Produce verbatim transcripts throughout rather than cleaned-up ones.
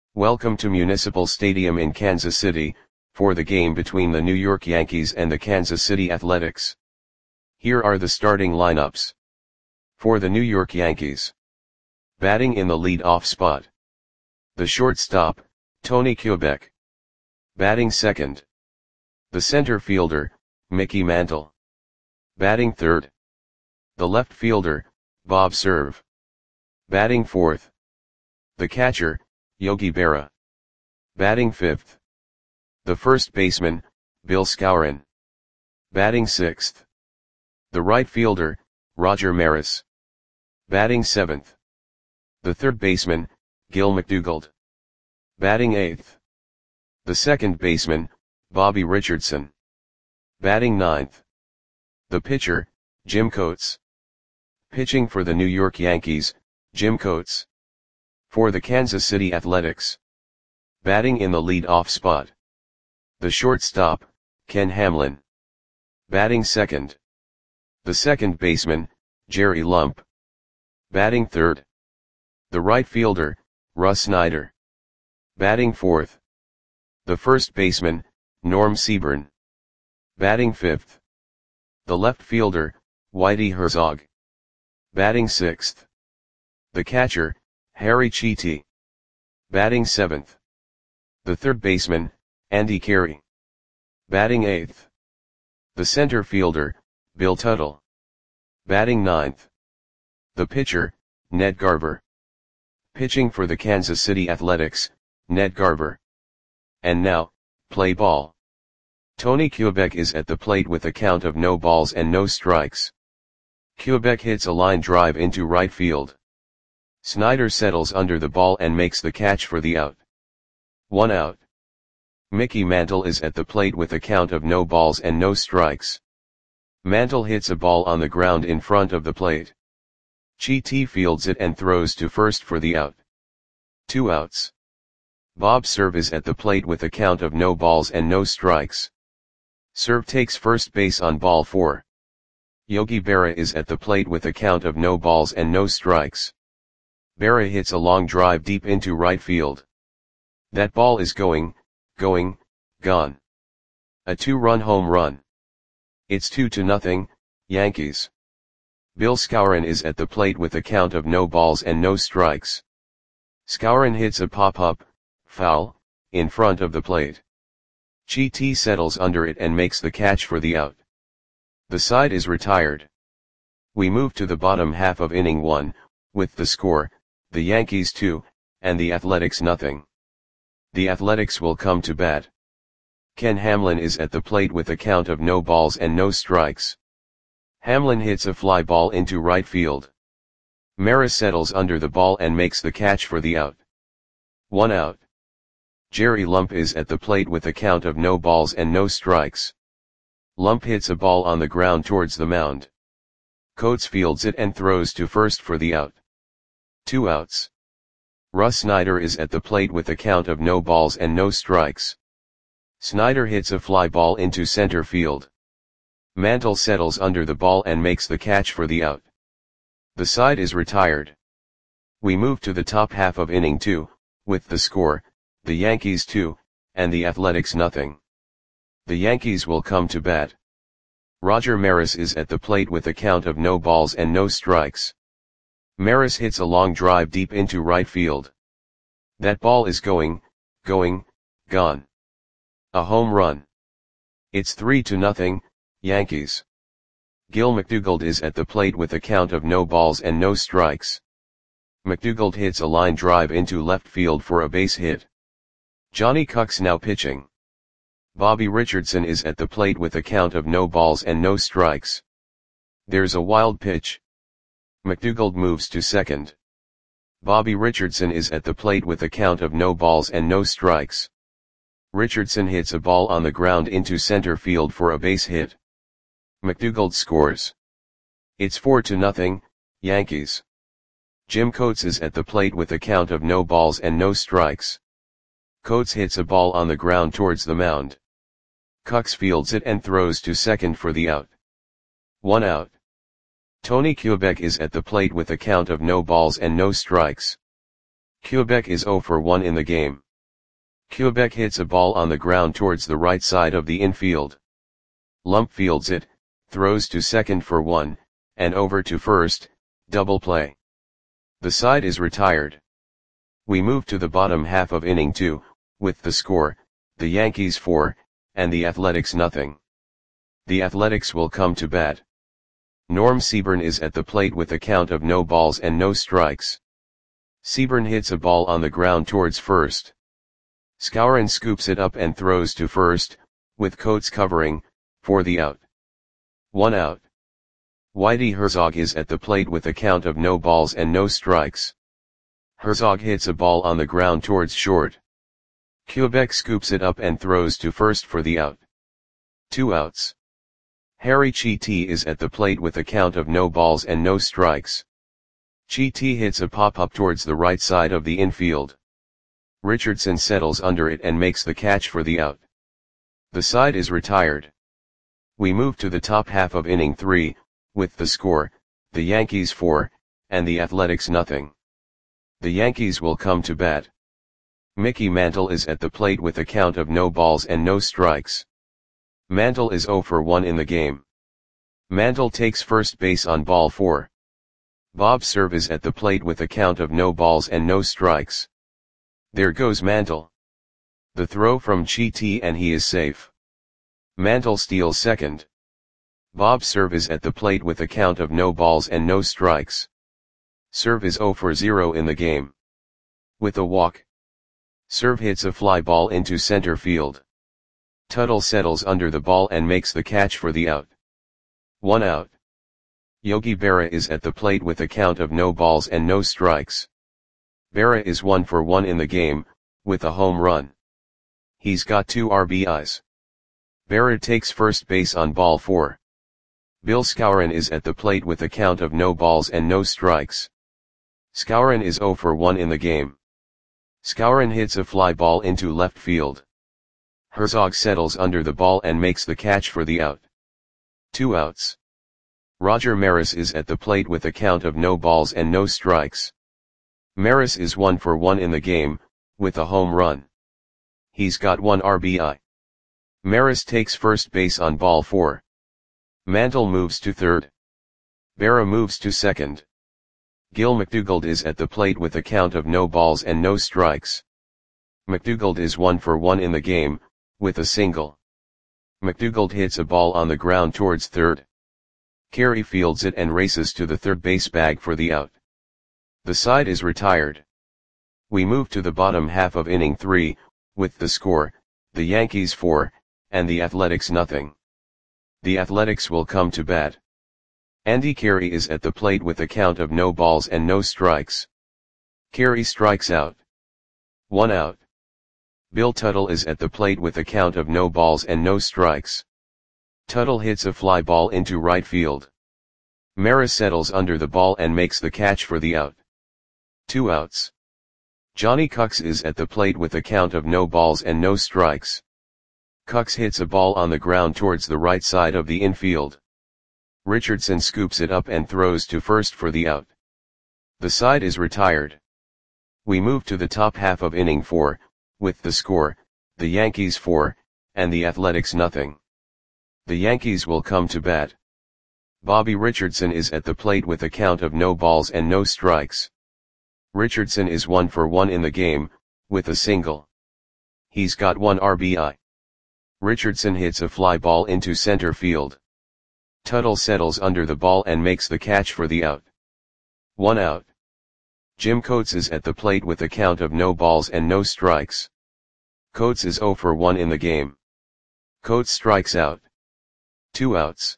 Welcome to Municipal Stadium in Kansas City, for the game between the New York Yankees and the Kansas City Athletics. Here are the starting lineups. For the New York Yankees. Batting in the lead-off spot. The shortstop, Tony Kubek. Batting second. The center fielder, Mickey Mantle. Batting third. The left fielder, Bob Cerv. Batting fourth. The catcher, Yogi Berra. Batting fifth. The first baseman, Bill Skowron. Batting sixth. The right fielder, Roger Maris. Batting seventh. The third baseman, Gil McDougald. Batting eighth. The second baseman, Bobby Richardson. Batting ninth. The pitcher, Jim Coates. Pitching for the New York Yankees, Jim Coates. For the Kansas City Athletics. Batting in the lead-off spot. The shortstop, Ken Hamlin. Batting second. The second baseman, Jerry Lump. Batting third. The right fielder, Russ Snyder. Batting fourth. The first baseman, Norm Seaburn. Batting fifth. The left fielder, Whitey Herzog. Batting sixth. The catcher, Harry Chiti. Batting seventh. The third baseman, Andy Carey. Batting eighth. The center fielder, Bill Tuttle. Batting ninth. The pitcher, Ned Garver. Pitching for the Kansas City Athletics, Ned Garver. And now, play ball. Tony Kubek is at the plate with a count of no balls and no strikes. Kubek hits a line drive into right field. Snyder settles under the ball and makes the catch for the out. One out. Mickey Mantle is at the plate with a count of no balls and no strikes. Mantle hits a ball on the ground in front of the plate. Chiti fields it and throws to first for the out. Two outs. Bob Cerv is at the plate with a count of no balls and no strikes. Cerv takes first base on ball four. Yogi Berra is at the plate with a count of no balls and no strikes. Berra hits a long drive deep into right field. That ball is going, going, gone. A two-run home run. It's two to nothing, Yankees. Bill Skowron is at the plate with a count of no balls and no strikes. Skowron hits a pop-up, foul, in front of the plate. Chiti settles under it and makes the catch for the out. The side is retired. We move to the bottom half of inning one, with the score, the Yankees two, and the Athletics nothing. The Athletics will come to bat. Ken Hamlin is at the plate with a count of no balls and no strikes. Hamlin hits a fly ball into right field. Maris settles under the ball and makes the catch for the out. One out. Jerry Lump is at the plate with a count of no balls and no strikes. Lump hits a ball on the ground towards the mound. Coates fields it and throws to first for the out. Two outs. Russ Snyder is at the plate with a count of no balls and no strikes. Snyder hits a fly ball into center field. Mantle settles under the ball and makes the catch for the out. The side is retired. We move to the top half of inning two, with the score, the Yankees two, and the Athletics nothing. The Yankees will come to bat. Roger Maris is at the plate with a count of no balls and no strikes. Maris hits a long drive deep into right field. That ball is going, going, gone. A home run. It's three to nothing, Yankees. Gil McDougald is at the plate with a count of no balls and no strikes. McDougald hits a line drive into left field for a base hit. Johnny Cucks now pitching. Bobby Richardson is at the plate with a count of no balls and no strikes. There's a wild pitch. McDougald moves to second. Bobby Richardson is at the plate with a count of no balls and no strikes. Richardson hits a ball on the ground into center field for a base hit. McDougald scores. It's four to nothing, Yankees. Jim Coates is at the plate with a count of no balls and no strikes. Coates hits a ball on the ground towards the mound. Cucks fields it and throws to second for the out. One out. Tony Kubek is at the plate with a count of no balls and no strikes. Quebec is zero for one in the game. Quebec hits a ball on the ground towards the right side of the infield. Lump fields it, throws to second for one, and over to first, double play. The side is retired. We move to the bottom half of inning two, with the score, the Yankees four, and the Athletics nothing. The Athletics will come to bat. Norm Seaburn is at the plate with a count of no balls and no strikes. Seaburn hits a ball on the ground towards first. Skowron scoops it up and throws to first, with Coates covering, for the out. One out. Whitey Herzog is at the plate with a count of no balls and no strikes. Herzog hits a ball on the ground towards short. Quebec scoops it up and throws to first for the out. Two outs. Harry Chiti is at the plate with a count of no balls and no strikes. Chiti hits a pop-up towards the right side of the infield. Richardson settles under it and makes the catch for the out. The side is retired. We move to the top half of inning three, with the score, the Yankees four, and the Athletics nothing. The Yankees will come to bat. Mickey Mantle is at the plate with a count of no balls and no strikes. Mantle is zero for one in the game. Mantle takes first base on ball four. Bob Cerv is at the plate with a count of no balls and no strikes. There goes Mantle. The throw from Chiti and he is safe. Mantle steals second. Bob Cerv is at the plate with a count of no balls and no strikes. Cerv is zero for zero in the game. With a walk. Cerv hits a fly ball into center field. Tuttle settles under the ball and makes the catch for the out. One out. Yogi Berra is at the plate with a count of no balls and no strikes. Berra is one for one in the game, with a home run. He's got two R B Is. Berra takes first base on ball four. Bill Skowron is at the plate with a count of no balls and no strikes. Skowron is zero for one in the game. Skowron hits a fly ball into left field. Herzog settles under the ball and makes the catch for the out. Two outs. Roger Maris is at the plate with a count of no balls and no strikes. Maris is one for one in the game, with a home run. He's got one R B I. Maris takes first base on ball four. Mantle moves to third. Berra moves to second. Gil McDougald is at the plate with a count of no balls and no strikes. McDougald is one for one in the game, with a single. McDougald hits a ball on the ground towards third. Carey fields it and races to the third base bag for the out. The side is retired. We move to the bottom half of inning three, with the score, the Yankees four, and the Athletics nothing. The Athletics will come to bat. Andy Carey is at the plate with a count of no balls and no strikes. Carey strikes out. One out. Bill Tuttle is at the plate with a count of no balls and no strikes. Tuttle hits a fly ball into right field. Maris settles under the ball and makes the catch for the out. Two outs. Johnny Cucks is at the plate with a count of no balls and no strikes. Cucks hits a ball on the ground towards the right side of the infield. Richardson scoops it up and throws to first for the out. The side is retired. We move to the top half of inning four, with the score, the Yankees four, and the Athletics nothing. The Yankees will come to bat. Bobby Richardson is at the plate with a count of no balls and no strikes. Richardson is one for one in the game, with a single. He's got one R B I. Richardson hits a fly ball into center field. Tuttle settles under the ball and makes the catch for the out. One out. Jim Coates is at the plate with a count of no balls and no strikes. Coates is zero for one in the game. Coates strikes out. Two outs.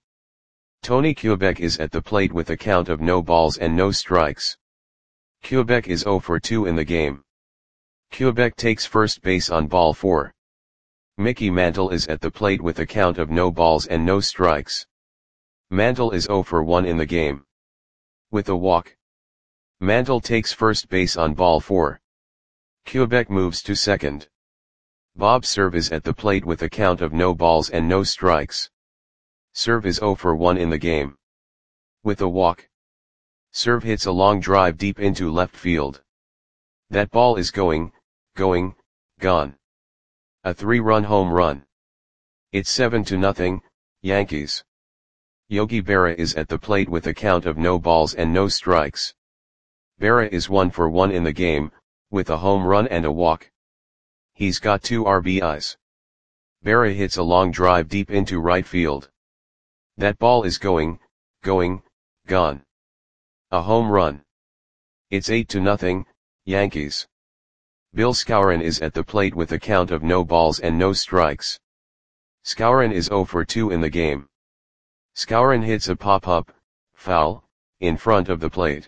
Tony Quebec is at the plate with a count of no balls and no strikes. Quebec is zero for two in the game. Quebec takes first base on ball four. Mickey Mantle is at the plate with a count of no balls and no strikes. Mantle is zero for one in the game. With a walk. Mantle takes first base on ball four. Quebec moves to second. Bob Cerv is at the plate with a count of no balls and no strikes. Cerv is zero for one in the game. With a walk. Cerv hits a long drive deep into left field. That ball is going, going, gone. A three-run home run. It's seven to nothing, Yankees. Yogi Berra is at the plate with a count of no balls and no strikes. Berra is one for one in the game, with a home run and a walk. He's got two R B Is. Berra hits a long drive deep into right field. That ball is going, going, gone. A home run. It's eight to nothing, Yankees. Bill Skowron is at the plate with a count of no balls and no strikes. Skowron is zero for two in the game. Skowron hits a pop-up, foul, in front of the plate.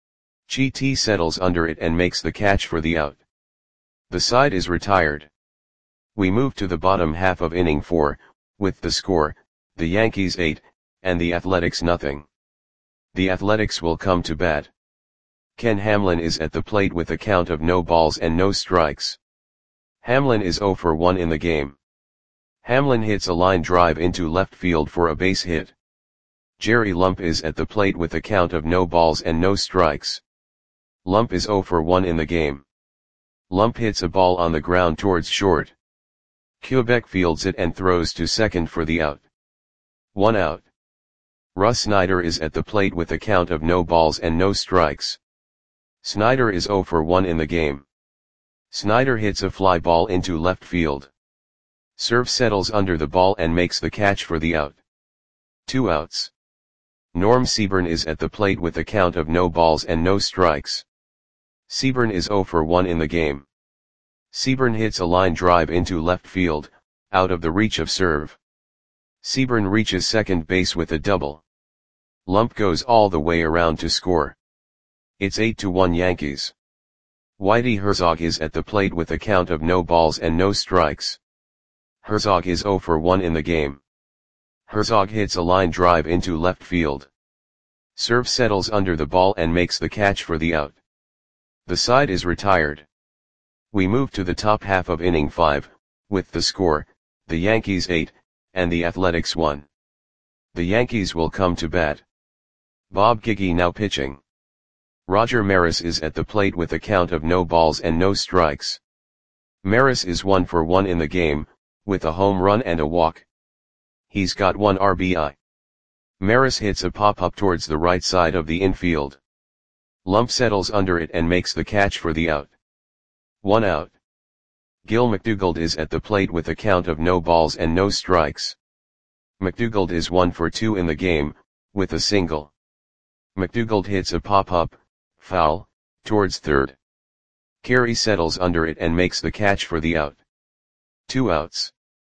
Chi settles under it and makes the catch for the out. The side is retired. We move to the bottom half of inning four, with the score, the Yankees eight, and the Athletics nothing. The Athletics will come to bat. Ken Hamlin is at the plate with a count of no balls and no strikes. Hamlin is zero for one in the game. Hamlin hits a line drive into left field for a base hit. Jerry Lump is at the plate with a count of no balls and no strikes. Lump is zero for one in the game. Lump hits a ball on the ground towards short. Quebec fields it and throws to second for the out. One out. Russ Snyder is at the plate with a count of no balls and no strikes. Snyder is zero for one in the game. Snyder hits a fly ball into left field. Serve settles under the ball and makes the catch for the out. Two outs. Norm Seaburn is at the plate with a count of no balls and no strikes. Seaburn is zero for one in the game. Seaburn hits a line drive into left field, out of the reach of serve. Seaburn reaches second base with a double. Lump goes all the way around to score. It's eight to one Yankees. Whitey Herzog is at the plate with a count of no balls and no strikes. Herzog is zero for one in the game. Herzog hits a line drive into left field. Serve settles under the ball and makes the catch for the out. The side is retired. We move to the top half of inning five, with the score, the Yankees eight, and the Athletics one. The Yankees will come to bat. Bob Giggy now pitching. Roger Maris is at the plate with a count of no balls and no strikes. Maris is one for one in the game, with a home run and a walk. He's got one R B I. Maris hits a pop-up towards the right side of the infield. Lump settles under it and makes the catch for the out. One out. Gil McDougald is at the plate with a count of no balls and no strikes. McDougald is one for two in the game, with a single. McDougald hits a pop-up, foul, towards third. Carey settles under it and makes the catch for the out. Two outs.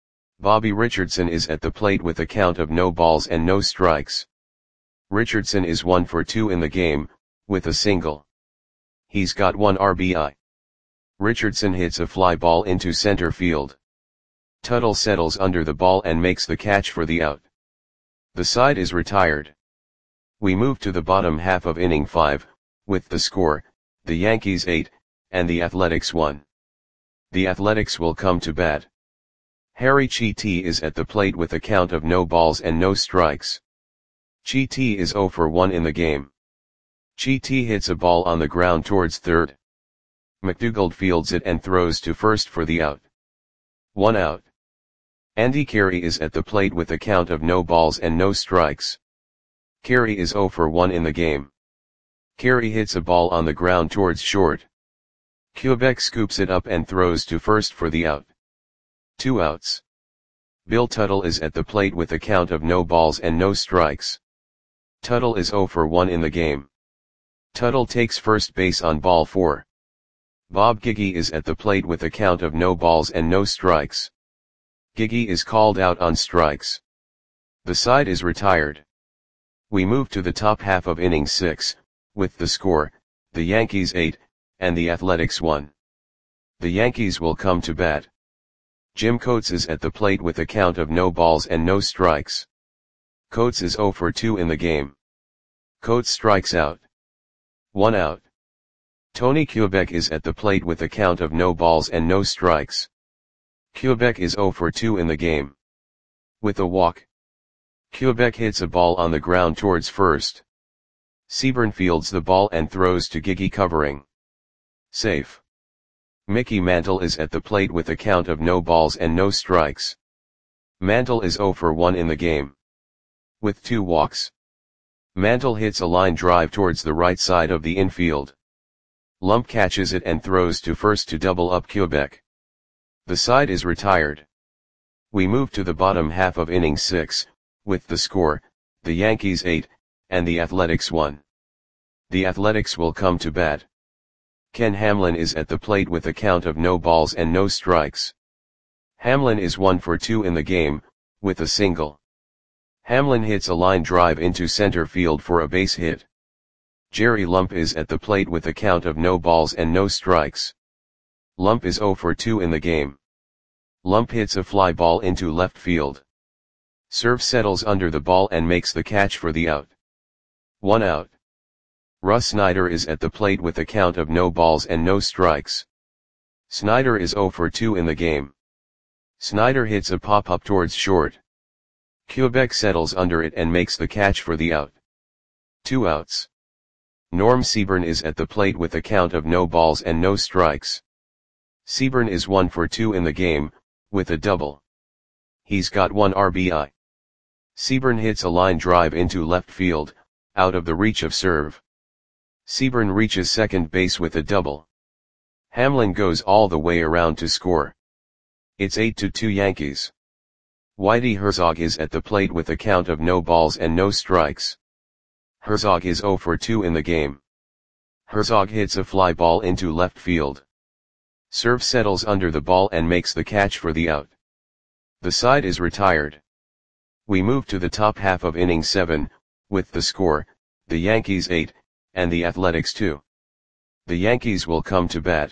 Bobby Richardson is at the plate with a count of no balls and no strikes. Richardson is one for two in the game, with a single. He's got one R B I. Richardson hits a fly ball into center field. Tuttle settles under the ball and makes the catch for the out. The side is retired. We move to the bottom half of inning five, with the score, the Yankees eight, and the Athletics one. The Athletics will come to bat. Harry Chiti is at the plate with a count of no balls and no strikes. Chiti is zero for one in the game. Chiti hits a ball on the ground towards third. McDougald fields it and throws to first for the out. One out. Andy Carey is at the plate with a count of no balls and no strikes. Carey is zero for one in the game. Carey hits a ball on the ground towards short. Quebec scoops it up and throws to first for the out. Two outs. Bill Tuttle is at the plate with a count of no balls and no strikes. Tuttle is zero for one in the game. Tuttle takes first base on ball four. Bob Giggy is at the plate with a count of no balls and no strikes. Giggy is called out on strikes. The side is retired. We move to the top half of inning six, with the score, the Yankees eight, and the Athletics one. The Yankees will come to bat. Jim Coates is at the plate with a count of no balls and no strikes. Coates is zero for two in the game. Coates strikes out. One out. Tony Quebec is at the plate with a count of no balls and no strikes. Quebec is zero for two in the game. With a walk. Quebec hits a ball on the ground towards first. Seaburn fields the ball and throws to Giggy covering. Safe. Mickey Mantle is at the plate with a count of no balls and no strikes. Mantle is zero for one in the game. With two walks. Mantle hits a line drive towards the right side of the infield. Lump catches it and throws to first to double up Quebec. The side is retired. We move to the bottom half of inning six, with the score, the Yankees eight, and the Athletics one. The Athletics will come to bat. Ken Hamlin is at the plate with a count of no balls and no strikes. Hamlin is one for two in the game, with a single. Hamlin hits a line drive into center field for a base hit. Jerry Lump is at the plate with a count of no balls and no strikes. Lump is zero for two in the game. Lump hits a fly ball into left field. Serve settles under the ball and makes the catch for the out. One out. Russ Snyder is at the plate with a count of no balls and no strikes. Snyder is zero for two in the game. Snyder hits a pop-up towards short. Quebec settles under it and makes the catch for the out. Two outs. Norm Seaburn is at the plate with a count of no balls and no strikes. Seaburn is one for two in the game, with a double. He's got one R B I. Seaburn hits a line drive into left field, out of the reach of serve. Seaburn reaches second base with a double. Hamlin goes all the way around to score. It's eight to two Yankees. Whitey Herzog is at the plate with a count of no balls and no strikes. Herzog is zero for two in the game. Herzog hits a fly ball into left field. Serve settles under the ball and makes the catch for the out. The side is retired. We move to the top half of inning seven, with the score, the Yankees eight, and the Athletics two. The Yankees will come to bat.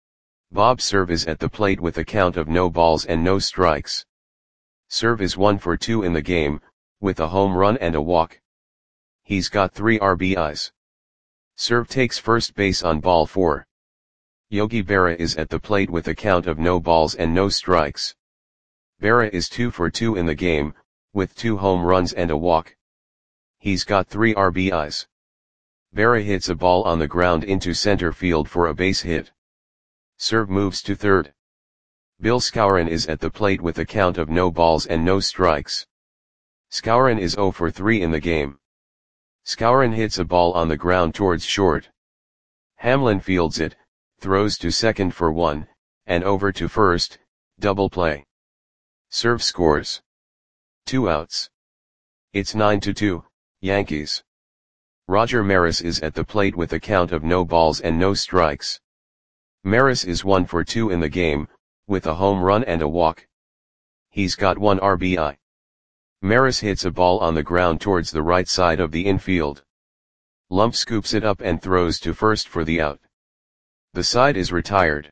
Bob Serve is at the plate with a count of no balls and no strikes. Serve is one for two in the game, with a home run and a walk. He's got three R B Is. Serve takes first base on ball four. Yogi Berra is at the plate with a count of no balls and no strikes. Berra is two for two in the game, with two home runs and a walk. He's got three R B Is. Berra hits a ball on the ground into center field for a base hit. Serve moves to third. Bill Skowron is at the plate with a count of no balls and no strikes. Skowron is zero for three in the game. Skowron hits a ball on the ground towards short. Hamlin fields it, throws to second for one, and over to first, double play. Serve scores. Two outs. It's nine to two, Yankees. Roger Maris is at the plate with a count of no balls and no strikes. Maris is one for two in the game, with a home run and a walk. He's got one R B I. Maris hits a ball on the ground towards the right side of the infield. Lump scoops it up and throws to first for the out. The side is retired.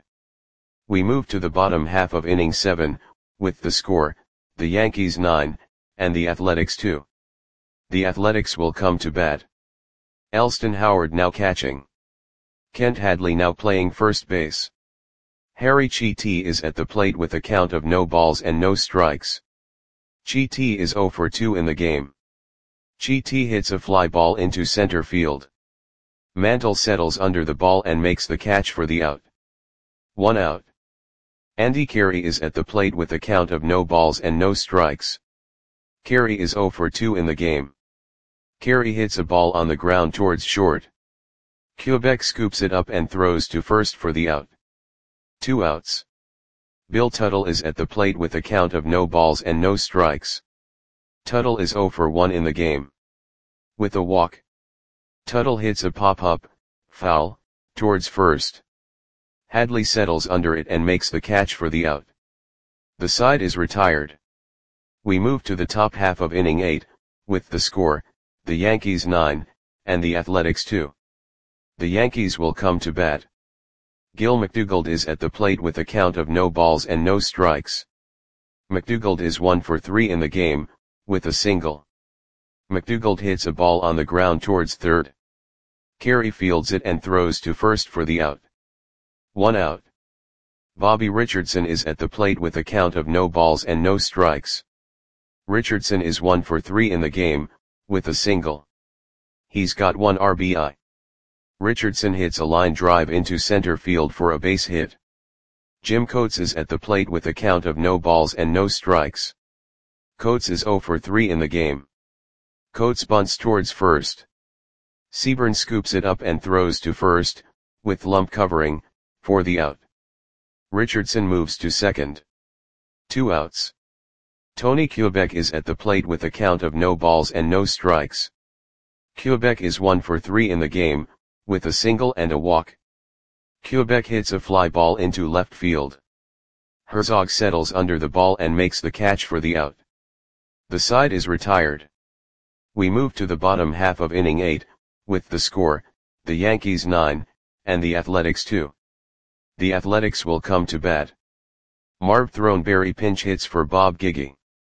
We move to the bottom half of inning seven, with the score, the Yankees nine, and the Athletics two. The Athletics will come to bat. Elston Howard now catching. Kent Hadley now playing first base. Harry Chiti is at the plate with a count of no balls and no strikes. Chiti is zero for two in the game. Chiti hits a fly ball into center field. Mantle settles under the ball and makes the catch for the out. One out. Andy Carey is at the plate with a count of no balls and no strikes. Carey is zero for two in the game. Carey hits a ball on the ground towards short. Quebec scoops it up and throws to first for the out. Two outs. Bill Tuttle is at the plate with a count of no balls and no strikes. Tuttle is zero for one in the game. With a walk. Tuttle hits a pop-up, foul, towards first. Hadley settles under it and makes the catch for the out. The side is retired. We move to the top half of inning eight, with the score, the Yankees nine, and the Athletics two. The Yankees will come to bat. Gil McDougald is at the plate with a count of no balls and no strikes. McDougald is one for three in the game, with a single. McDougald hits a ball on the ground towards third. Carey fields it and throws to first for the out. One out. Bobby Richardson is at the plate with a count of no balls and no strikes. Richardson is one for three in the game, with a single. He's got one R B I. Richardson hits a line drive into center field for a base hit. Jim Coates is at the plate with a count of no balls and no strikes. Coates is oh for three in the game. Coates bunts towards first. Seaburn scoops it up and throws to first, with Lump covering, for the out. Richardson moves to second. Two outs. Tony Quebec is at the plate with a count of no balls and no strikes. Quebec is one for three in the game, with a single and a walk. Quebec hits a fly ball into left field. Herzog settles under the ball and makes the catch for the out. The side is retired. We move to the bottom half of inning eight, with the score, the Yankees nine, and the Athletics two. The Athletics will come to bat. Marv Throneberry pinch hits for Bob Giggy.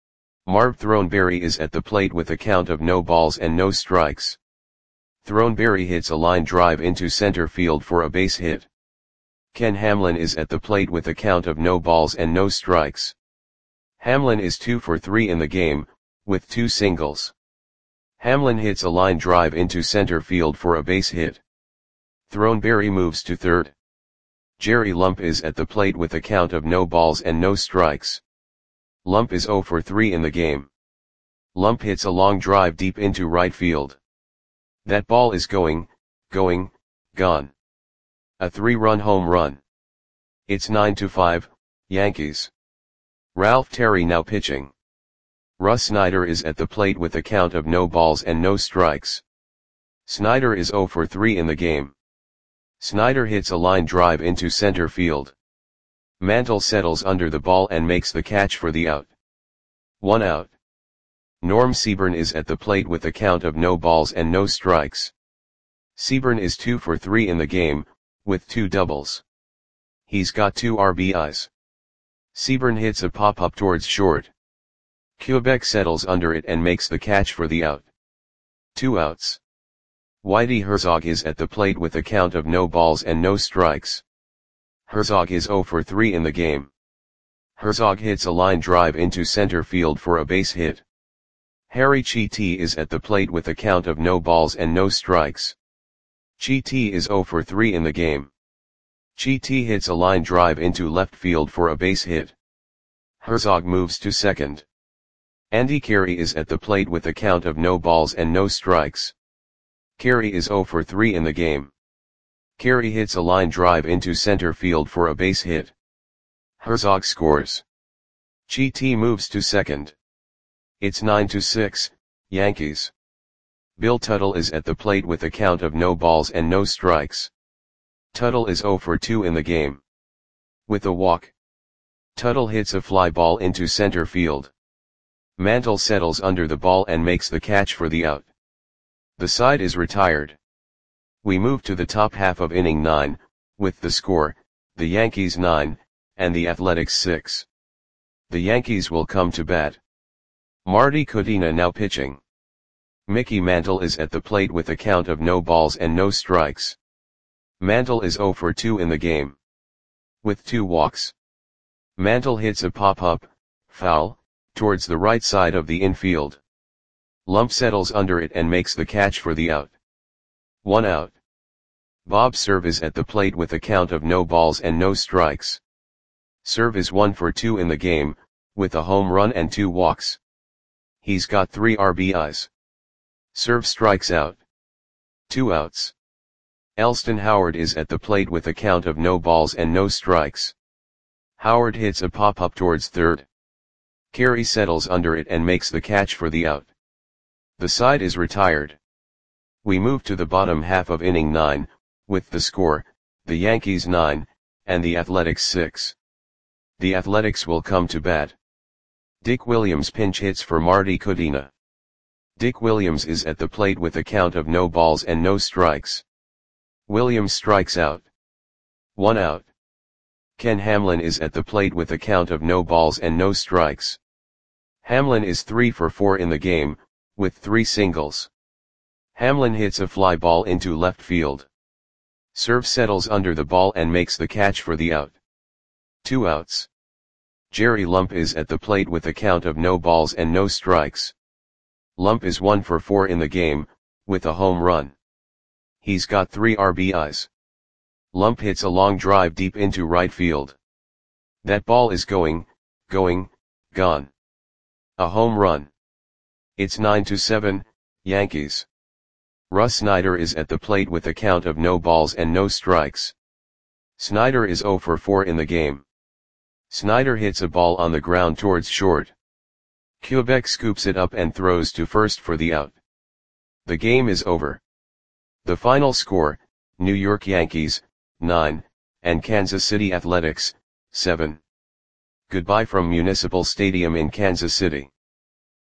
Marv Throneberry is at the plate with a count of no balls and no strikes. Throneberry hits a line drive into center field for a base hit. Ken Hamlin is at the plate with a count of no balls and no strikes. Hamlin is two for three in the game, with two singles. Hamlin hits a line drive into center field for a base hit. Throneberry moves to third. Jerry Lump is at the plate with a count of no balls and no strikes. Lump is oh for three in the game. Lump hits a long drive deep into right field. That ball is going, going, gone. A three-run home run. It's nine to five, Yankees. Ralph Terry now pitching. Russ Snyder is at the plate with a count of no balls and no strikes. Snyder is oh for three in the game. Snyder hits a line drive into center field. Mantle settles under the ball and makes the catch for the out. One out. Norm Seaburn is at the plate with a count of no balls and no strikes. Seaburn is two for three in the game, with two doubles. He's got two R B Is. Seaburn hits a pop-up towards short. Quebec settles under it and makes the catch for the out. Two outs. Whitey Herzog is at the plate with a count of no balls and no strikes. Herzog is oh for three in the game. Herzog hits a line drive into center field for a base hit. Harry Chiti is at the plate with a count of no balls and no strikes. Chiti is oh for three in the game. Chiti hits a line drive into left field for a base hit. Herzog moves to second. Andy Carey is at the plate with a count of no balls and no strikes. Carey is oh for three in the game. Carey hits a line drive into center field for a base hit. Herzog scores. Chiti moves to second. It's nine to six, Yankees. Bill Tuttle is at the plate with a count of no balls and no strikes. Tuttle is oh for two in the game. With a walk. Tuttle hits a fly ball into center field. Mantle settles under the ball and makes the catch for the out. The side is retired. We move to the top half of inning nine, with the score, the Yankees nine, and the Athletics six. The Yankees will come to bat. Marty Cudina now pitching. Mickey Mantle is at the plate with a count of no balls and no strikes. Mantle is oh for two in the game. With two walks. Mantle hits a pop-up, foul, towards the right side of the infield. Lump settles under it and makes the catch for the out. One out. Bob Cerv is at the plate with a count of no balls and no strikes. Cerv is one for two in the game, with a home run and two walks. He's got three R B Is. Cerv strikes out. Two outs. Elston Howard is at the plate with a count of no balls and no strikes. Howard hits a pop-up towards third. Carey settles under it and makes the catch for the out. The side is retired. We move to the bottom half of inning nine, with the score, the Yankees nine, and the Athletics six. The Athletics will come to bat. Dick Williams pinch hits for Marty Cudina. Dick Williams is at the plate with a count of no balls and no strikes. Williams strikes out. One out. Ken Hamlin is at the plate with a count of no balls and no strikes. Hamlin is three for four in the game, with three singles. Hamlin hits a fly ball into left field. Cerv settles under the ball and makes the catch for the out. Two outs. Jerry Lump is at the plate with a count of no balls and no strikes. Lump is one for four in the game, with a home run. He's got three R B Is. Lump hits a long drive deep into right field. That ball is going, going, gone. A home run. It's nine to seven, Yankees. Russ Snyder is at the plate with a count of no balls and no strikes. Snyder is zero for four in the game. Snyder hits a ball on the ground towards short. Quebec scoops it up and throws to first for the out. The game is over. The final score, New York Yankees, nine, and Kansas City Athletics, seven. Goodbye from Municipal Stadium in Kansas City.